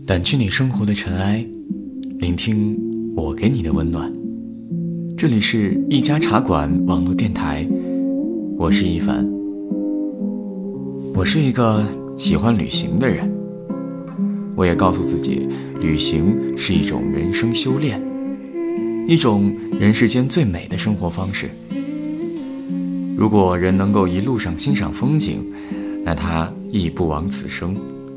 掸去你生活的尘埃，聆听我给你的温暖。这里是一家茶馆网络电台，我是一凡。我是一个喜欢旅行的人，我也告诉自己，旅行是一种人生修炼，一种人世间最美的生活方式。如果人能够一路上欣赏风景，那他亦不枉此生。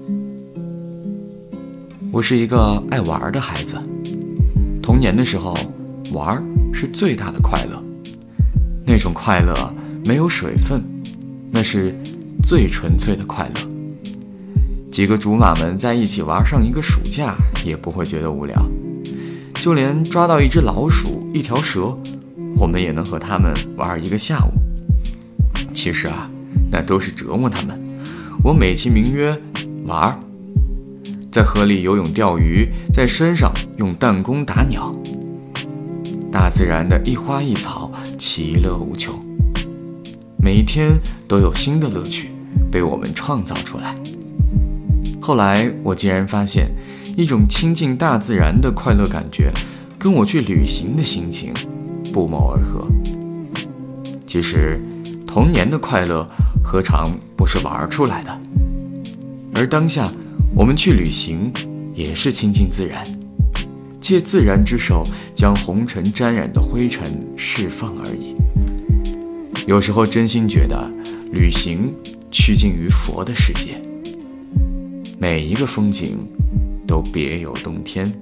我是一个爱玩的孩子，童年的时候，玩是最大的快乐。那种快乐没有水分，那是最纯粹的快乐。几个竹马们在一起玩上一个暑假，也不会觉得无聊。就连抓到一只老鼠、一条蛇，我们也能和他们玩一个下午。其实那都是折磨他们。我美其名曰玩，在河里游泳钓鱼，在山上用弹弓打鸟。大自然的一花一草，其乐无穷。每一天都有新的乐趣被我们创造出来。后来我竟然发现，一种亲近大自然的快乐感觉，跟我去旅行的心情不谋而合。其实童年的快乐何尝不是玩出来的？而当下我们去旅行，也是亲近自然，借自然之手将红尘沾染的灰尘释放而已。有时候真心觉得，旅行趋近于佛的世界，每一个风景都别有洞天。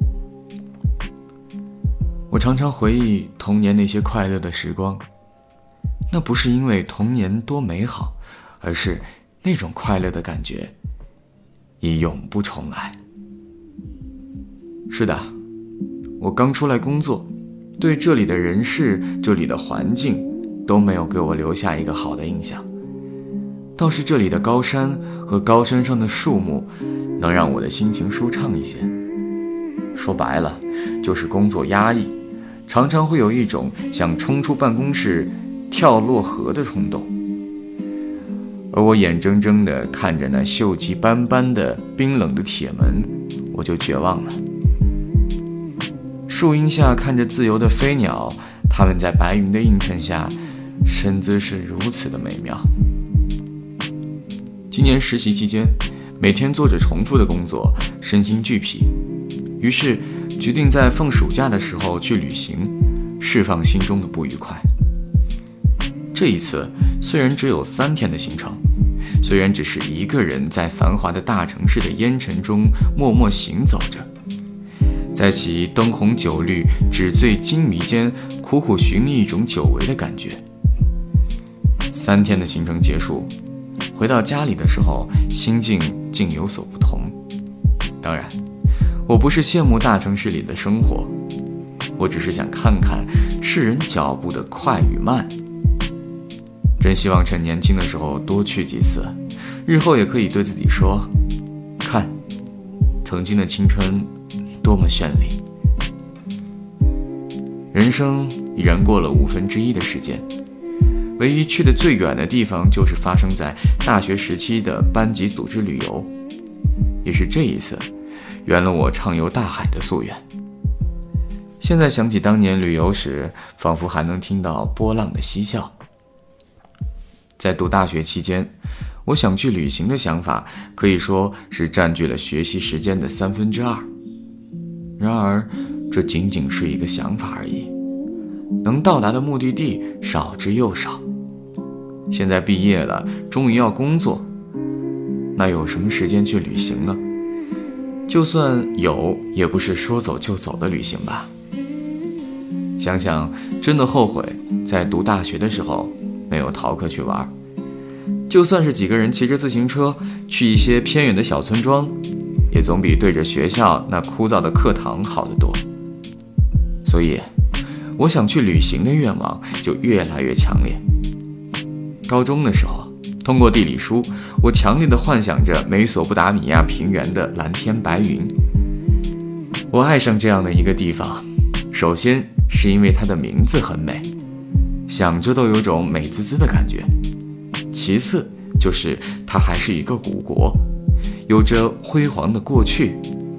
我常常回忆童年那些快乐的时光，那不是因为童年多美好，而是那种快乐的感觉已永不重来。是的，我刚出来工作，对这里的人事、这里的环境都没有给我留下一个好的印象。倒是这里的高山和高山上的树木能让我的心情舒畅一些。说白了，就是工作压抑，常常会有一种想冲出办公室跳落河的冲动。而我眼睁睁地看着那锈迹斑斑的冰冷的铁门，我就绝望了。树荫下看着自由的飞鸟，它们在白云的映衬下，身姿是如此的美妙。今年实习期间，每天做着重复的工作，身心俱疲，于是决定在放暑假的时候去旅行，释放心中的不愉快。这一次虽然只有3天的行程，虽然只是一个人在繁华的大城市的烟尘中默默行走着，在其灯红酒绿、纸醉金迷间苦苦寻觅一种久违的感觉。3天的行程结束，回到家里的时候，心境竟有所不同。当然，我不是羡慕大城市里的生活，我只是想看看世人脚步的快与慢。真希望趁年轻的时候多去几次，日后也可以对自己说，看，曾经的青春多么绚丽。人生已然过了1/5的时间，唯一去的最远的地方就是发生在大学时期的班级组织旅游，也是这一次圆了我畅游大海的夙愿。现在想起当年旅游时，仿佛还能听到波浪的嬉笑。在读大学期间，我想去旅行的想法可以说是占据了学习时间的2/3。然而这仅仅是一个想法而已，能到达的目的地少之又少。现在毕业了，终于要工作，那有什么时间去旅行呢？就算有，也不是说走就走的旅行吧。想想真的后悔在读大学的时候没有逃课去玩。就算是几个人骑着自行车去一些偏远的小村庄，也总比对着学校那枯燥的课堂好得多。所以我想去旅行的愿望就越来越强烈。高中的时候，通过地理书，我强烈地幻想着美索不达米亚平原的蓝天白云。我爱上这样的一个地方，首先是因为它的名字很美，想着都有种美滋滋的感觉。其次就是它还是一个古国，有着辉煌的过去，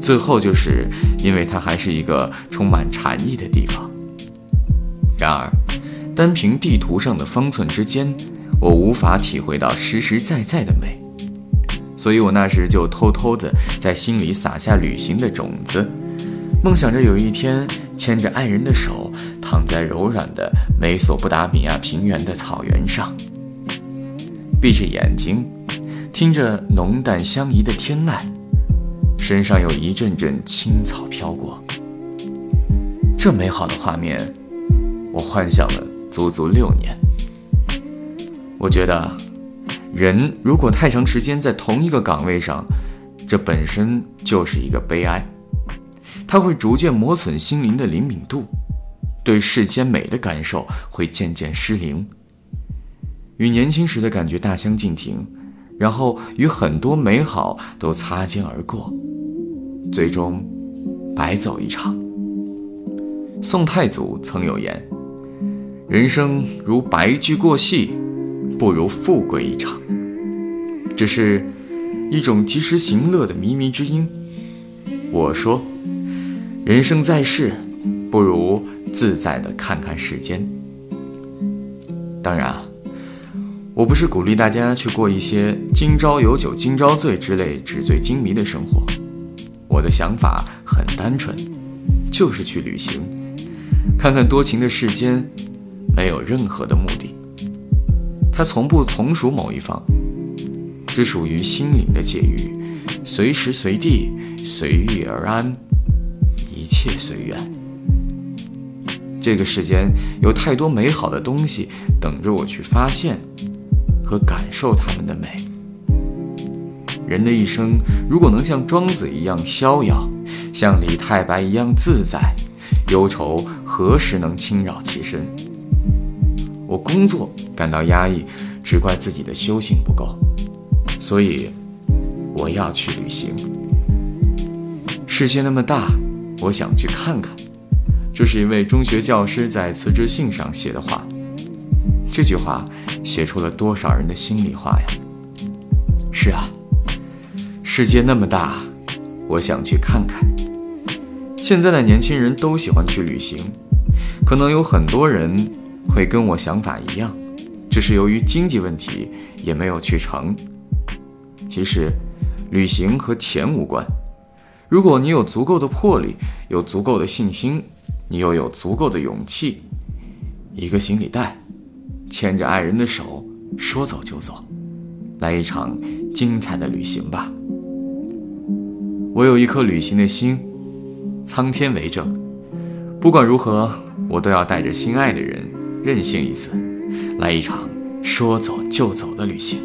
最后就是因为它还是一个充满禅意的地方。然而，单凭地图上的方寸之间，我无法体会到实实在在的美，所以我那时就偷偷地在心里撒下旅行的种子，梦想着有一天牵着爱人的手，躺在柔软的美索不达米亚平原的草原上，闭着眼睛，听着浓淡相宜的天籁，身上有一阵阵青草飘过。这美好的画面，我幻想了足足6年。我觉得，人如果太长时间在同一个岗位上，这本身就是一个悲哀。它会逐渐磨损心灵的灵敏度，对世间美的感受会渐渐失灵，与年轻时的感觉大相径庭，然后与很多美好都擦肩而过，最终白走一场。宋太祖曾有言：人生如白驹过隙，不如富贵一场。这是一种及时行乐的靡靡之音。我说，人生在世，不如自在地看看世间。当然，我不是鼓励大家去过一些今朝有酒今朝醉之类纸醉金迷的生活。我的想法很单纯，就是去旅行，看看多情的世间，没有任何的目的。它从不从属某一方，只属于心灵的界域，随时随地，随遇而安，一切随缘。这个世间有太多美好的东西等着我去发现和感受它们的美。人的一生如果能像庄子一样逍遥，像李太白一样自在，忧愁何时能侵扰其身？我工作感到压抑，只怪自己的修行不够，所以我要去旅行。世界那么大，我想去看看。这是一位中学教师在辞职信上写的话，这句话写出了多少人的心里话呀？是啊，世界那么大，我想去看看。现在的年轻人都喜欢去旅行，可能有很多人会跟我想法一样，只是由于经济问题也没有去成。其实旅行和钱无关，如果你有足够的魄力，有足够的信心，你又有足够的勇气，一个行李袋，牵着爱人的手，说走就走，来一场精彩的旅行吧。我有一颗旅行的心，苍天为证，不管如何，我都要带着心爱的人任性一次，来一场说走就走的旅行。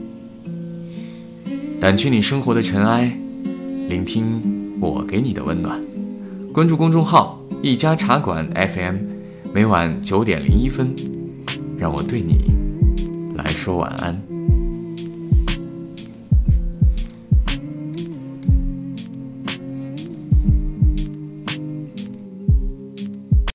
掸去你生活的尘埃，聆听我给你的温暖。关注公众号一家茶馆 FM， 每晚9点01分，让我对你来说晚安。